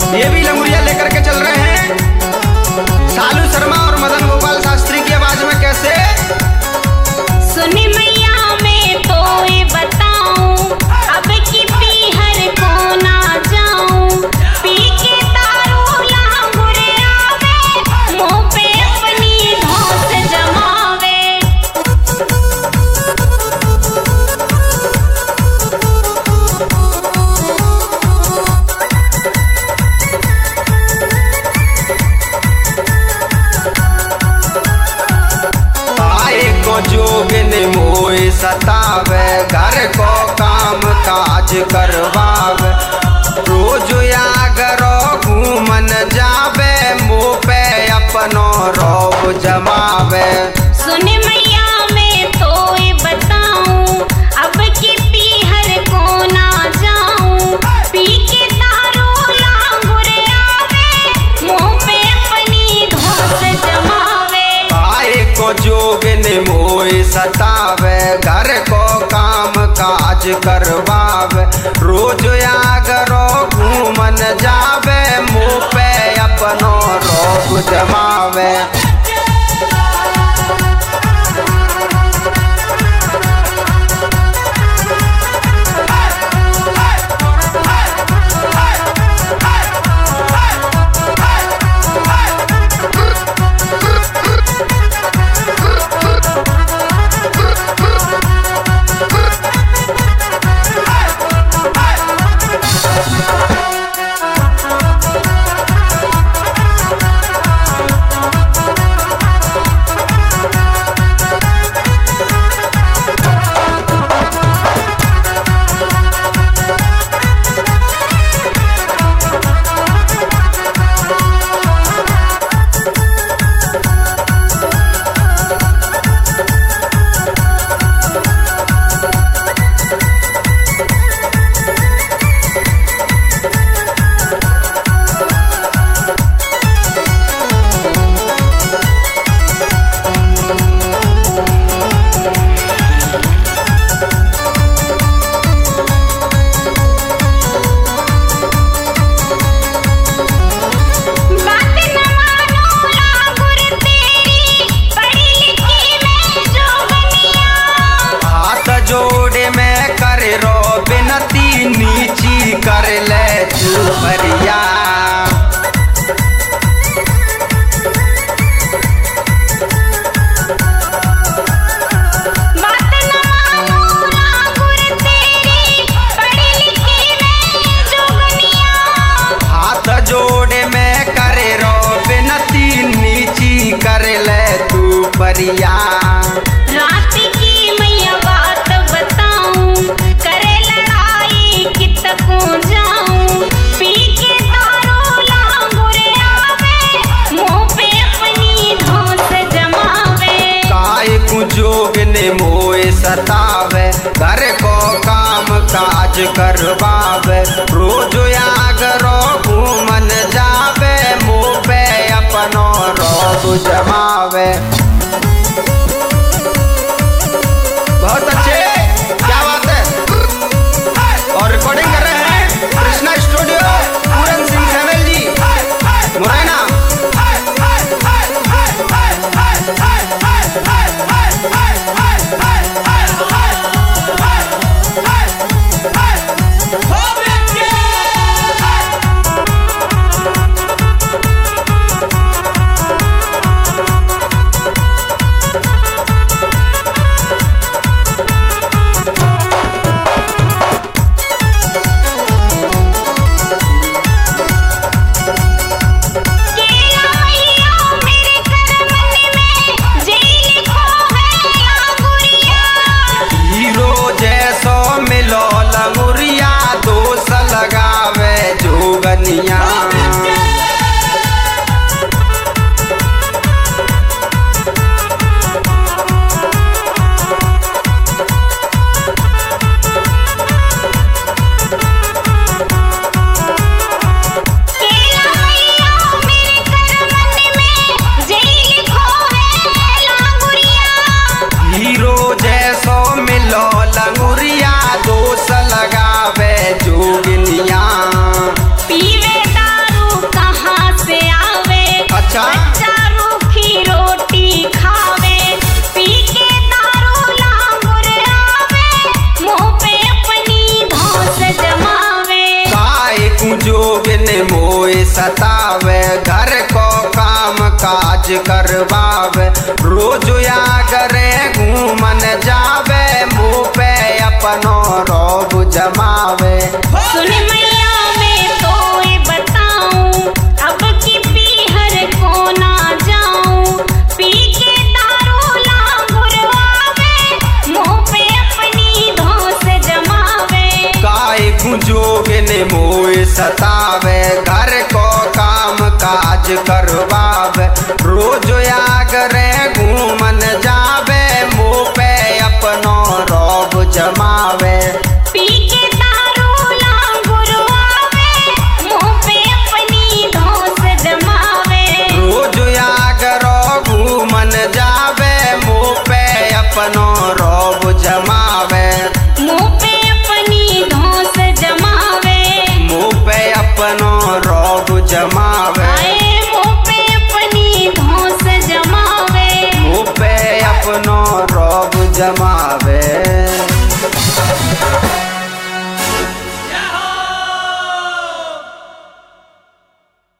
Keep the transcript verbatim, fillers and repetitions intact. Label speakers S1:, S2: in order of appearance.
S1: ये भी लंगुरिया लेकर के चल रहे हैं सालू शर्मा और मदन गोपाल शास्त्री की आवाज में। कैसे
S2: सुनी मैया मैं तो ये बताऊं, अब की पीहर को ना जाऊं, पी के दारू लांगुरे आवे, मुंह पे अपनी धौंस जमावे।
S1: जोगिन मोए सतावे, घर को काम काज करवावे, रोज यागरो घूमन जावे, मुँह पे अपनो रोब जमावे।
S2: सुने मैया मैं तो ये बताऊं, अब की पीहर को ना जाऊं, पी के दारू लांगुरे आवे, मुंह पे अपनी धौंस जमावे।
S1: आए को जोगिन मोए सतावे, घर को काम काज करवावे, रोज यागरो घूमन जावे, मुँह पे अपनो रोब जमावे। नीची कर ले तू भरिया,
S2: बात न मानो लांगुर तेरी, पढ़ी लिखी मैं जोगनिया।
S1: हाथ जोड़े में करे रो बिनती, नीची कर ले तू भरिया।
S2: रात की मैया बात बताऊं, करे लड़ाई कित को जाऊं, पी के दारू लांगुरे आवे, मुंह पे अपनी धौंस जमावे।
S1: काय कु जोगिन मोए सतावे, घर को काम काज करवावे, रोज यागरो घूमन जावे, मुँह पे अपनो रोब जमावे। बहुत अच्छे, क्या बात है। और रिकॉर्डिंग कर रहे हैं कृष्णा स्टूडियो, पूरन सिंह सैमुअल जी मुरैना। लंगुरिया दोष लगावे जोगिनिया,
S2: पीवे
S1: मोए सतावे, घर को काम काज करवावे, रोज आगरे घूमन जावे, मुँह पे अपनो रोब जमावे।
S2: सुन मैया मैं तोए बताऊं, अब की पीहर को ना जाऊं, पी के दारू लांगुरवावे, मुँह पे अपनी धौंस जमावे।
S1: काय गुंजोगे ने मोए सतावे, घर को काम काज करवावे, रोज आगरे घूमन जावे, मुँह पे अपनो रोब जमावे।
S2: पी के दारू लांगुरवावे, मुँह पे अपनी धौंस जमावे।
S1: रोज आगरो घूमन जावे, मुँह पे अपनो रोब जमावे।
S2: मुँह पे अपनी धौंस जमावे,
S1: मुँह पे अपनो रोब जमावे,
S2: आए मुँह पे अपनी धौंस जमावे।
S1: मुँह पे अपनो रोब जमावे।